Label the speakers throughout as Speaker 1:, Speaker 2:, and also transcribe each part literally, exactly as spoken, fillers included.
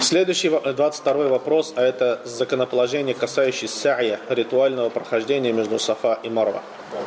Speaker 1: Следующий, двадцать второй вопрос, а это законоположение, касающееся сa'я, ритуального прохождения между Сафа и Марва.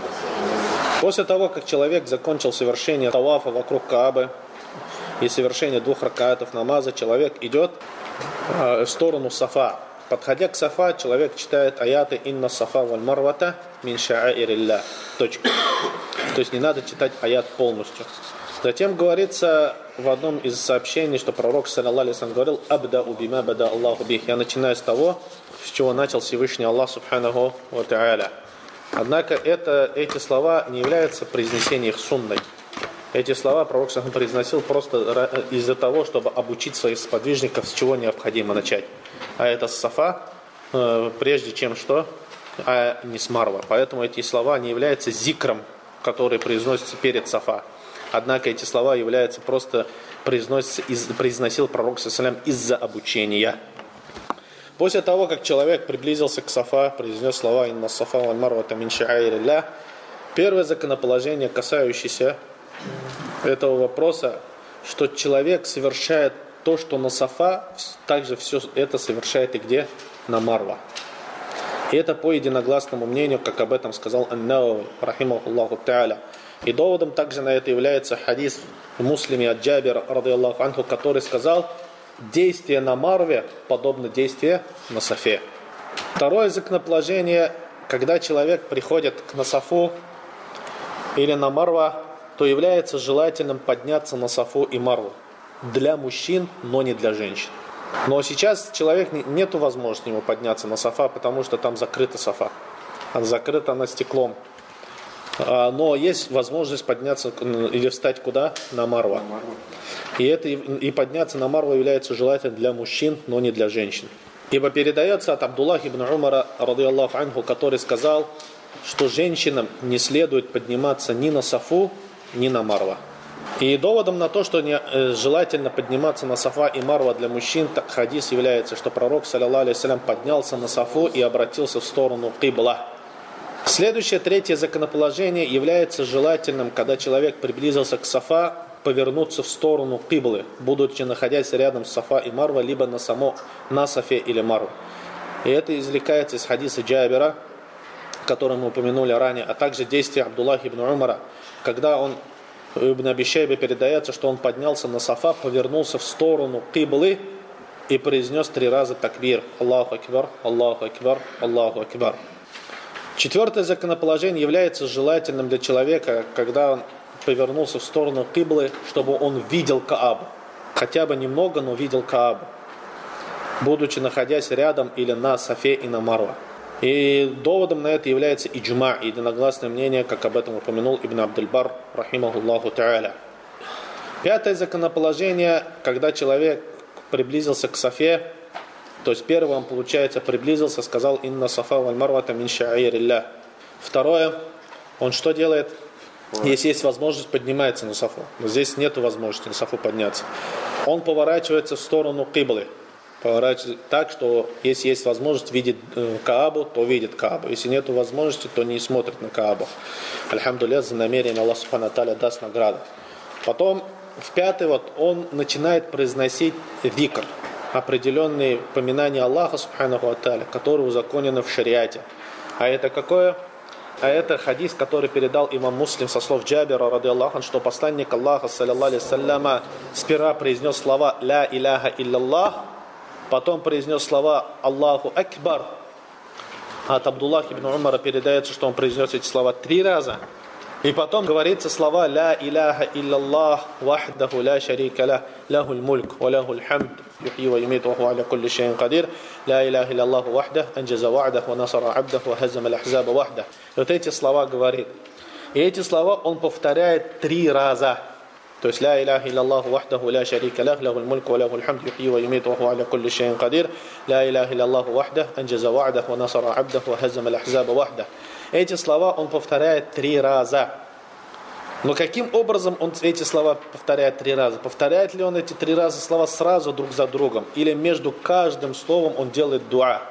Speaker 1: После того, как человек закончил совершение тавафа вокруг Каабы и совершение двух ракаатов намаза, человек идет э, в сторону Сафа. Подходя к Сафа, человек читает аяты «Инна Сафа валь Марвата мин ша'аирилля». Точка. То есть не надо читать аят полностью. Затем говорится в одном из сообщений, что пророк, саллаллаху алейхи ва саллям, говорил: «Абдау бима бада Аллаху бих». Я начинаю с того, с чего начал Всевышний Аллах субханаху ва та'аля. Однако это, эти слова не являются произнесением их сунной. Эти слова пророк саллаллаху алейхи ва саллям произносил просто из-за того, чтобы обучить своих сподвижников, с чего необходимо начать. А это с Сафа, прежде чем что, а не с Марва. Поэтому эти слова не являются зикром, который произносится перед Сафа. Однако эти слова являются просто произносятся, из, произносил пророк саллаллаху алейхи ва саллям из-за обучения. После того, как человек приблизился к Сафа, произнес слова «Инна Сафа валь Марвата мин ша'аирилля», первое законоположение, касающееся этого вопроса, что человек совершает то, что на Сафа, также все это совершает и где? На Марва. И это по единогласному мнению, как об этом сказал Ан-Навави, рахимахуллаху та'аля. И доводом также на это является хадис в Муслиме от Джабира, радийаллаху анху, который сказал: действие на Марве подобно действию на Сафе. Второе законоположение, когда человек приходит на Сафу или на Марва, то является желательным подняться на Сафу и Марву. Для мужчин, но не для женщин. Но сейчас человек, нету возможности ему подняться на Сафа, потому что там закрыта Сафа. Она закрыта она стеклом. Но есть возможность подняться или встать куда? На Марва. И, это, и подняться на Марву является желательным для мужчин, но не для женщин. Ибо передается от Абдуллаха ибн Умара, радийаллаху анху, который сказал, что женщинам не следует подниматься ни на Сафу, ни на Марва. И доводом на то, что не, э, желательно подниматься на Сафа и Марва для мужчин, так хадис является, что пророк, саллаллаху алейхи ва саллям, поднялся на Сафу и обратился в сторону Кибла. Следующее, третье законоположение является желательным, когда человек приблизился к Сафа, повернуться в сторону Киблы, будучи находясь рядом с Сафа и Марва, либо на само, на Сафе или Марве. И это извлекается из хадиса Джабира, который мы упомянули ранее, а также действия Абдуллаха ибн Умара, когда он, Ибн Аби Шайба передается, что он поднялся на Сафа, повернулся в сторону Киблы и произнес три раза такбир: Аллаху акбар, Аллаху акбар, Аллаху акбар. Четвертое законоположение является желательным для человека, когда он повернулся в сторону Киблы, чтобы он видел Каабу. Хотя бы немного, но видел Каабу, будучи находясь рядом или на Сафе и на Марва. И доводом на это является иджма, единогласное мнение, как об этом упомянул Ибн Абдуль-Бар, рахимахуллаху та'аля. Пятое законоположение, когда человек приблизился к Сафе, то есть первый он, получается, приблизился, сказал «Инна Сафа валь Марвата мин ша'аирилля». Второе, он что делает? Если есть возможность, поднимается на Сафу. Но здесь нет возможности на Сафу подняться. Он поворачивается в сторону Киблы. Поворачивается так, что если есть возможность видеть Каабу, то видит Каабу. Если нет возможности, то не смотрит на Каабу. Альхамдулилля, за намерение Аллах субхану ва тааля даст награду. Потом, в пятый, вот, он начинает произносить зикр, определенные поминания Аллаха субхану ва тааля, которые узаконены в шариате. А это какое? А это хадис, который передал имам Муслим со слов Джабира, радийаллаху анху, что посланник Аллаха, саллаллаху алейхи ва саллям, сперва произнес слова «Ля иляха илляллах», потом произнес слова «Аллаху акбар». От Абдуллаха ибн Умара передается, что он произнес эти слова три раза. И потом говорится слова «Ля иляха илляллах, вахдаху ля шарика ля, лахуль мульк, ва лахуль хамд, юхьи ва юмит, ва хуа аля кулли шайин кадир, ля иляха илляллаху вахдах, анджаза ва'дах, ва насара абдах, ва хаззама аль-ахзаба вахдах». И вот эти слова говорит. И эти слова он повторяет три раза. То есть «Ля иляха илляллаху вахдаху ля шарика лях, лахуль мульк, ва лахуль хамд, юхьи ва юмит, ва хуа аля кулли шайин кадир, ля иляха илляллаху вахдах, анджаза ва'дах, ва насара абдах, ва хаззама аль-ахзаба вахдах». Эти слова он повторяет три раза. Но каким образом он эти слова повторяет три раза? Повторяет ли он эти три раза слова сразу друг за другом? Или между каждым словом он делает дуа?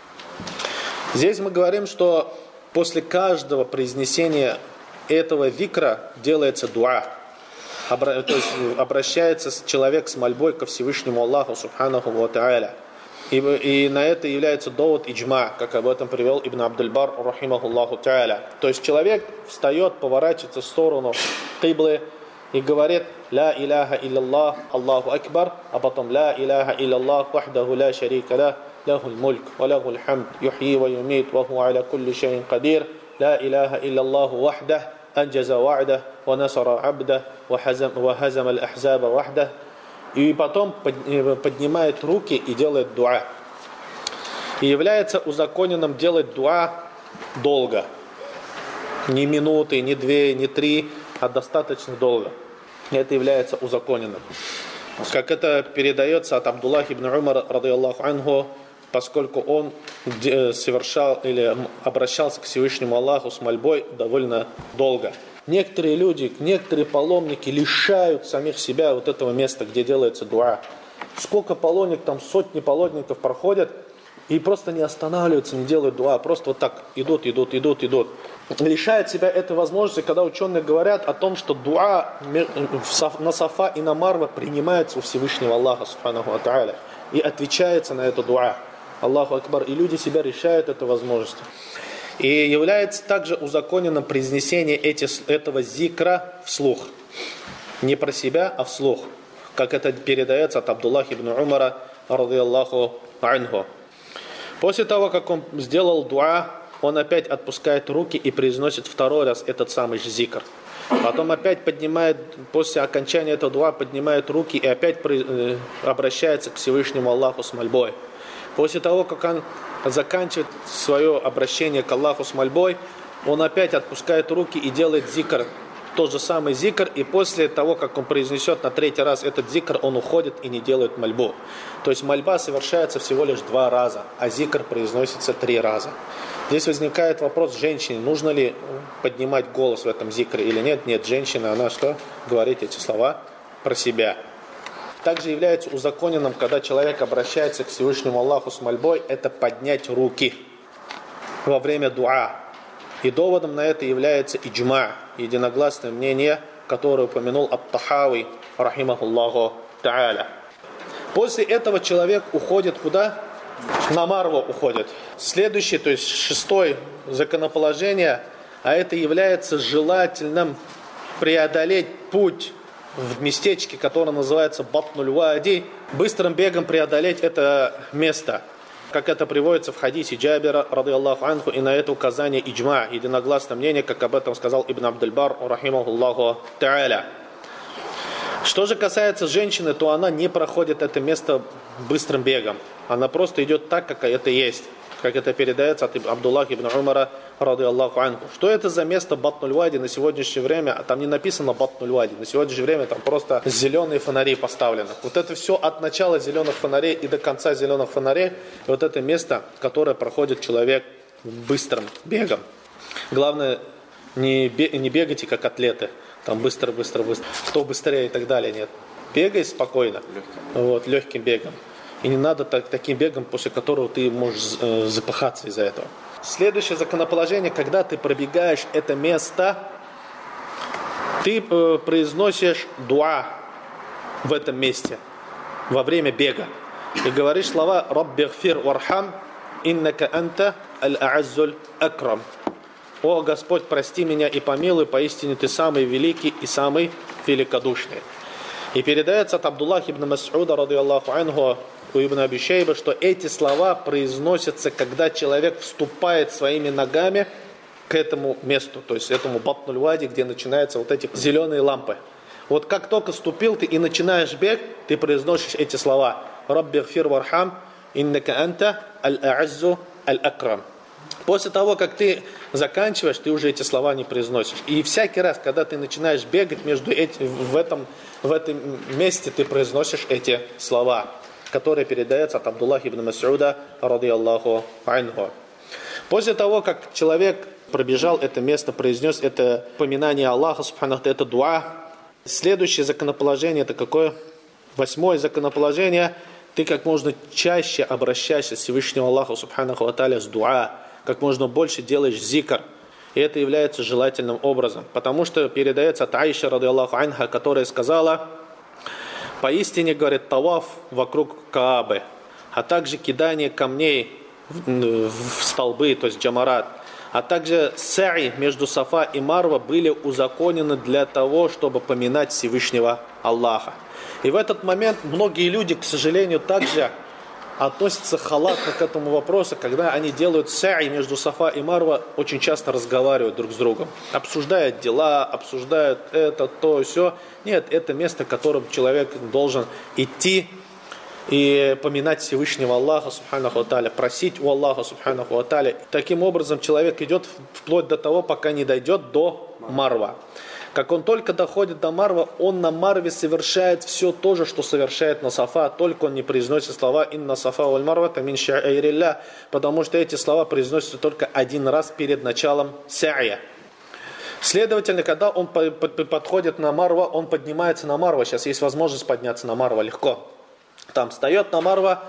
Speaker 1: Здесь мы говорим, что после каждого произнесения этого зикра делается дуа. обра... то есть обращается человек с мольбой ко Всевышнему Аллаху Субханаху ва Тааля. И, и на это является довод иджма, как об этом привел Ибн Абдуль-Бар, рахимахуллаху тааля. То есть человек встает, поворачивается в сторону киблы и говорит «Ла иляха илляллах, Аллаху акбар», а потом «Ла иляха илляллах, вахдаху ла шарика лах, лахуль мульк, ва лахуль хамд, юхьи ва юмит, ва хуа аля кулли шайин кадир, ла иляха илляллаху вахдах, анджаза ва'дах, ва насара абдах, ва хазам аль-ахзаба вахдах». И потом поднимает руки и делает дуа. И является узаконенным делать дуа долго. Не минуты, не две, не три, а достаточно долго. Это является узаконенным. Как это передается от Абдуллаха ибн Умара, радийаллаху анху, поскольку он совершал или обращался к Всевышнему Аллаху с мольбой довольно долго. Некоторые люди, некоторые паломники лишают самих себя вот этого места, где делается дуа. Сколько паломник, там сотни паломников проходят и просто не останавливаются, не делают дуа, просто вот так идут, идут, идут, идут. Лишают себя этой возможности, когда ученые говорят о том, что дуа на Сафа и на Марва принимается у Всевышнего Аллаха Субханаху ва Тааля и отвечается на это дуа. Аллаху Акбар. И люди себя решают этой возможности. И является также узаконенным произнесение эти, этого зикра вслух. Не про себя, а вслух. Как это передается от Абдуллаха ибн Умара, радийаллаху анху. После того, как он сделал дуа, он опять отпускает руки и произносит второй раз этот самый же зикр. Потом опять поднимает, после окончания этого дуа, поднимает руки и опять обращается к Всевышнему Аллаху с мольбой. После того, как он заканчивает свое обращение к Аллаху с мольбой, он опять отпускает руки и делает зикр, тот же самый зикр, и после того, как он произнесет на третий раз этот зикр, он уходит и не делает мольбу. То есть мольба совершается всего лишь два раза, а зикр произносится три раза. Здесь возникает вопрос женщине, нужно ли поднимать голос в этом зикре или нет. Нет, женщина, она что? Говорит эти слова про себя. Также является узаконенным, когда человек обращается к Всевышнему Аллаху с мольбой, это поднять руки во время дуа. И доводом на это является иджма, единогласное мнение, которое упомянул ат-Тахави, рахимахуллаху тааля. После этого человек уходит куда? На Марву уходит. Следующее, то есть шестое законоположение, а это является желательным преодолеть путь в местечке, которое называется Батнуль-Вади, быстрым бегом преодолеть это место. Как это приводится в хадисе Джабира, радийаллаху анху, и на это указание иджма, единогласное мнение, как об этом сказал Ибн Абдуль-Бар, рахимахуллаху тааля. Что же касается женщины, то она не проходит это место быстрым бегом. Она просто идет так, как это есть. Как это передается от Абдуллаха ибн Умара, радийаллаху анху. Что это за место Батнуль-Вади на сегодняшнее время? Там не написано Батнуль-Вади. На сегодняшнее время там просто зеленые фонари поставлены. Вот это все от начала зеленых фонарей и до конца зеленых фонарей. Вот это место, которое проходит человек быстрым бегом. Главное, не, бе- не бегайте как атлеты. Там быстро, быстро, быстро. Кто быстрее и так далее. Нет. Бегай спокойно. Легким. Вот, легким бегом. И не надо так, таким бегом, после которого ты можешь э, запыхаться из-за этого. Следующее законоположение, когда ты пробегаешь это место, ты э, произносишь дуа в этом месте, во время бега. И говоришь слова «Раббигфир вархам, иннака анта аль-а'аззуль акрам». «О Господь, прости меня и помилуй, поистине ты самый великий и самый великодушный». И передается от Абдуллаха ибн Мас'уда, радийаллаху анху, у Ибн Аби Шейба, что эти слова произносятся, когда человек вступает своими ногами к этому месту, то есть этому Батнуль-Вади, где начинаются вот эти зеленые лампы. Вот как только ступил ты и начинаешь бег, ты произносишь эти слова. «Раббигфир вархам, иннака анта аль-а'аззу аль-акрам». После того, как ты заканчиваешь, ты уже эти слова не произносишь. И всякий раз, когда ты начинаешь бегать между эти, в, этом, в этом месте, ты произносишь эти слова, которые передаются от Абдуллаха ибн Мас'уда, радийаллаху анху. После того, как человек пробежал это место, произнес это поминание Аллаха, субханаху, это дуа, следующее законоположение, это какое? Восьмое законоположение, ты как можно чаще обращаешься к Всевышнему Аллаху, субханаху ва тааля, с дуа, как можно больше делаешь зикр. И это является желательным образом. Потому что передается от Аиши, радиаллаху анха, которая сказала: поистине, говорит, таваф вокруг Каабы, а также кидание камней в, в столбы, то есть джамарат, а также са'i между Сафа и Марва были узаконены для того, чтобы поминать Всевышнего Аллаха. И в этот момент многие люди, к сожалению, также относятся халатно к этому вопросу, когда они делают са'i между Сафа и Марва, очень часто разговаривают друг с другом, обсуждают дела, обсуждают это, то, все. Нет, это место, к которому человек должен идти и поминать Всевышнего Аллаха, субханаху ва тааля, просить у Аллаха, субханаху ва тааля. Таким образом, человек идет вплоть до того, пока не дойдет до Марва. Как он только доходит до Марва, он на Марве совершает все то же, что совершает на Сафа, только он не произносит слова «Инна Сафа валь Марвата мин ша'ирилля», потому что эти слова произносятся только один раз перед началом са'я. Следовательно, когда он подходит на Марва, он поднимается на Марва. Сейчас есть возможность подняться на Марва легко. Там встает на Марва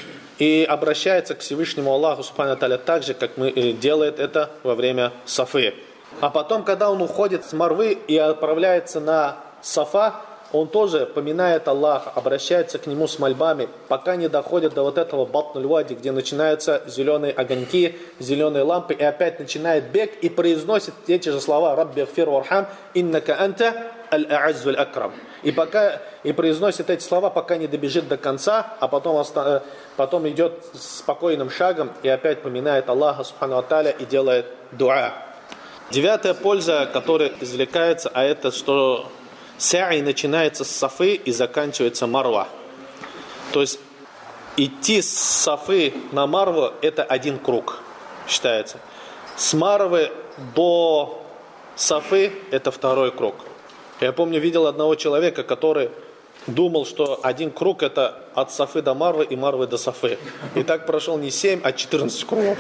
Speaker 1: и обращается к Всевышнему Аллаху субхану тааля так же, как мы делает это во время Сафы. А потом, когда он уходит с Марвы и отправляется на Сафа, он тоже поминает Аллаха, обращается к нему с мольбами, пока не доходит до вот этого Батнуль-Вади, где начинаются зеленые огоньки, зеленые лампы, и опять начинает бег и произносит эти же слова «Рабби гфир вархам, иннака анта аль-а'аззу аль-акрам». И, пока, и произносит эти слова, пока не добежит до конца, а потом, потом идет спокойным шагом и опять поминает Аллаха субхану ва тааля и делает дуа. Девятая польза, которая извлекается, а это что са'и начинается с Сафы и заканчивается Марва. То есть идти с Сафы на Марву это один круг, считается. С Марвы до Сафы это второй круг. Я помню, видел одного человека, который думал, что один круг это от Сафы до Марвы и Марвы до Сафы. И так прошел не семь, а четырнадцать кругов.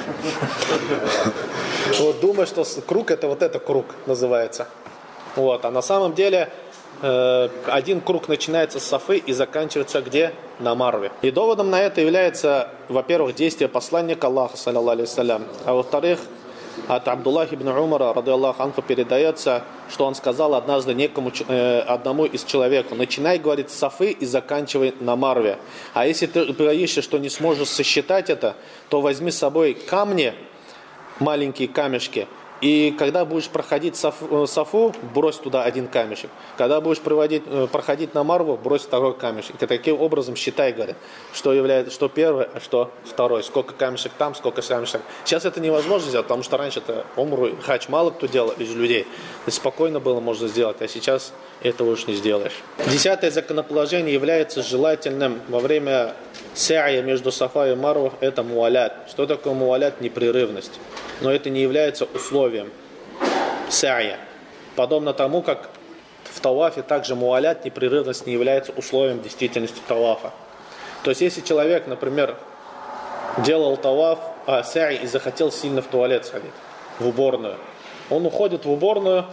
Speaker 1: Вот, думаю, что круг это вот это круг называется. Вот, а на самом деле э, один круг начинается с Сафы и заканчивается где? На Марве. И доводом на это является, во-первых, действие посланника Аллаха, саллаллаху алейхи вассалям, а во-вторых, от Абдуллаха ибн Умара, радиаллаху анху, передается, что он сказал однажды некому, э, одному из человека: начинай, говорит, с Сафы и заканчивай на Марве. А если ты боишься, что не сможешь сосчитать это, то возьми с собой камни, маленькие камешки, и когда будешь проходить Сафу, Сафу, брось туда один камешек. Когда будешь проводить, проходить на Марву, брось второй камешек. И таким образом считай, говорит, что является, что первый, а что второй. Сколько камешек там, сколько камешек. Сейчас это невозможно сделать, потому что раньше это умру, хач мало кто делал из людей. И спокойно было можно сделать, а сейчас этого уж не сделаешь. Десятое законоположение является желательным во время са'я между Сафа и Марва, это муалят. Что такое муалят? Непрерывность. Но это не является условием са'я. Подобно тому, как в тавафе также муалят, непрерывность, не является условием действительности тавафа. То есть, если человек, например, делал таваф, а са'и и захотел сильно в туалет сходить, в уборную, он уходит в уборную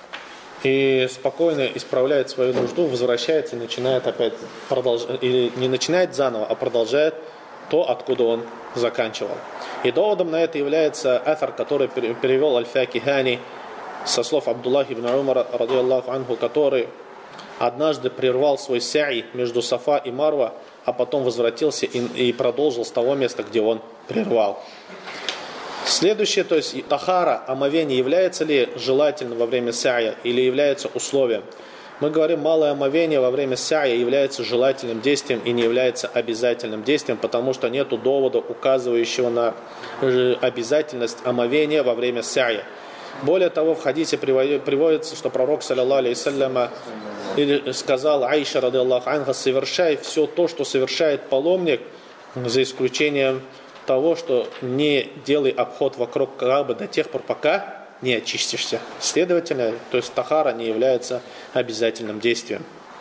Speaker 1: и спокойно исправляет свою нужду, возвращается и начинает опять продолжать, или не начинает заново, а продолжает то, откуда он заканчивал. И доводом на это является афар, который перевел Аль-Факихани со слов Абдуллаха ибн Умара, радиаллаху анху, который однажды прервал свой са'и между Сафа и Марва, а потом возвратился и, и продолжил с того места, где он прервал. Следующее, то есть тахара, омовение, является ли желательным во время са'я или является условием? Мы говорим, малое омовение во время са'я является желательным действием и не является обязательным действием, потому что нет довода, указывающего на обязательность омовения во время са'я. Более того, в хадисе приводится, что пророк, саллаллаху алейхи вассалям, сказал Аиша, радиаллаху анха: совершай все то, что совершает паломник, за исключением того, что не делай обход вокруг Каабы до тех пор, пока не очистишься. Следовательно, то есть тахара не является обязательным действием.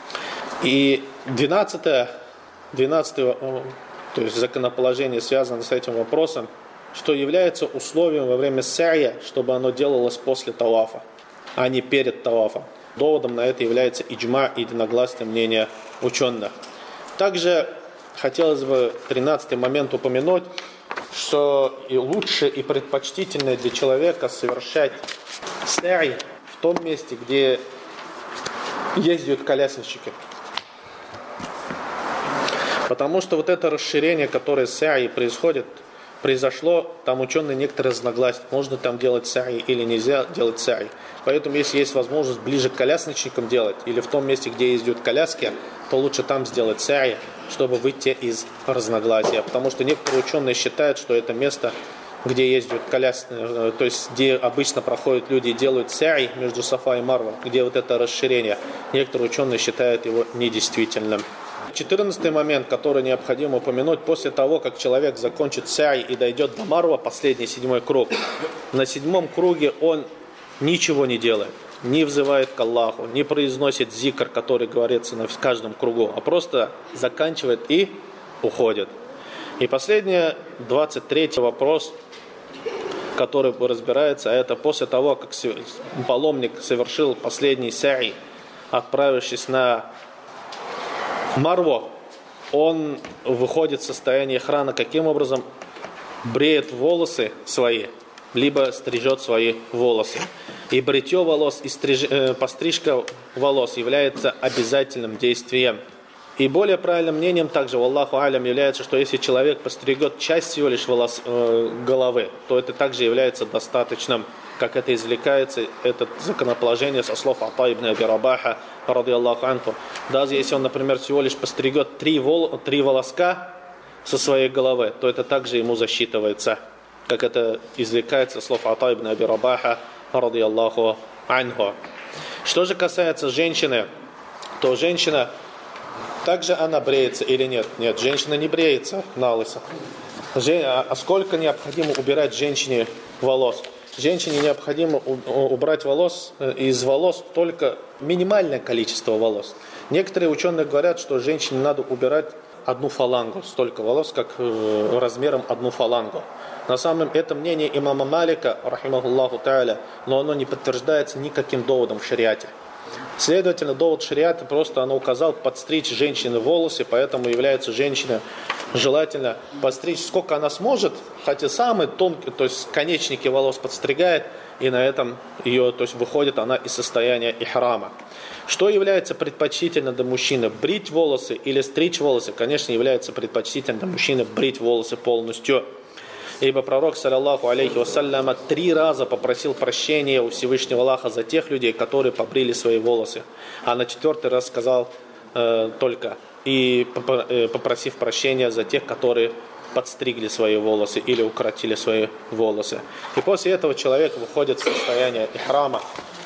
Speaker 1: И двенадцатое, двенадцатое, то есть законоположение, связано с этим вопросом, что является условием во время са'я, чтобы оно делалось после тавафа, а не перед тавафом. Доводом на это является иджма и единогласное мнение ученых. Также хотелось бы тринадцатый момент упомянуть, что и лучше, и предпочтительнее для человека совершать са'и в том месте, где ездят колясочники. Потому что вот это расширение, которое с са'и происходит, произошло, там ученые некоторые разногласия, можно там делать са'и или нельзя делать са'и. Поэтому, если есть возможность ближе к колясочникам делать, или в том месте, где ездят коляски, то лучше там сделать са'и, чтобы выйти из разногласия. Потому что некоторые ученые считают, что это место, где ездят коляски, то есть где обычно проходят люди и делают са'и между Сафа и Марва, где вот это расширение, некоторые ученые считают его недействительным. Четырнадцатый момент, который необходимо упомянуть: после того, как человек закончит са'и и дойдет до Марва, последний седьмой круг, на седьмом круге он ничего не делает, не взывает к Аллаху, не произносит зикр, который говорится на каждом кругу, а просто заканчивает и уходит. И последний, двадцать третий вопрос, который разбирается, это после того, как паломник совершил последний са'и, отправившись на Марву, он выходит в состояние ихрама, каким образом? Бреет волосы свои, либо стрижет свои волосы. И бритье волос, и стриж... э, пострижка волос является обязательным действием. И более правильным мнением также, валлаху алям, является, что если человек постригет часть всего лишь волос, э, головы, то это также является достаточным, как это извлекается, это законоположение со слов Ата ибн Аби Рабаха, радiyallahu анху. Даже если он, например, всего лишь постригет три, вол, три волоска со своей головы, то это также ему засчитывается, как это извлекается со слов Ата ибн Аби Рабаха, радiyallahu анху. Что же касается женщины, то женщина также она бреется или нет? Нет, женщина не бреется на лысо. А сколько необходимо убирать женщине волос? Женщине необходимо убрать волос, из волос только минимальное количество волос. Некоторые ученые говорят, что женщине надо убирать одну фалангу, столько волос, как размером одну фалангу. На самом деле это мнение имама Малика, рахимахуллаху та'аля, но оно не подтверждается никаким доводом в шариате. Следовательно, довод шариата просто оно указал подстричь женщины волосы, поэтому является женщина желательно подстричь сколько она сможет, хотя самые тонкие, то есть конечники волос подстригает, и на этом ее, то есть выходит она из состояния ихрама. Что является предпочтительным для мужчины? Брить волосы или стричь волосы? Конечно, является предпочтительным для мужчины брить волосы полностью. Ибо пророк, саллаллаху алейхи вассаляма, три раза попросил прощения у Всевышнего Аллаха за тех людей, которые побрили свои волосы. А на четвертый раз сказал э, только, и попросив прощения за тех, которые подстригли свои волосы или укоротили свои волосы. И после этого человек выходит в состояние ихрама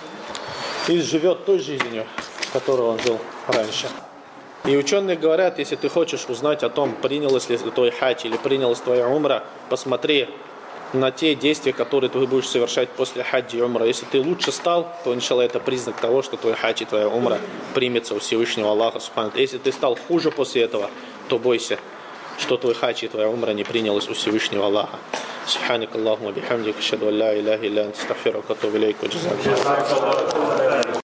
Speaker 1: и живет той жизнью, которой он жил раньше. И ученые говорят, если ты хочешь узнать о том, принялось ли твой хадж или принялась твоя умра, посмотри на те действия, которые ты будешь совершать после хаджи и умра. Если ты лучше стал, то, иншаллах, это признак того, что твой хадж и твоя умра примется у Всевышнего Аллаха. Если ты стал хуже после этого, то бойся, что твой хадж и твоя умра не принялась у Всевышнего Аллаха. Субханак Аллахумма бихамдик, ашхаду ан ла иляха илля анта, астагфирука ва атубу илейк, ва джазака.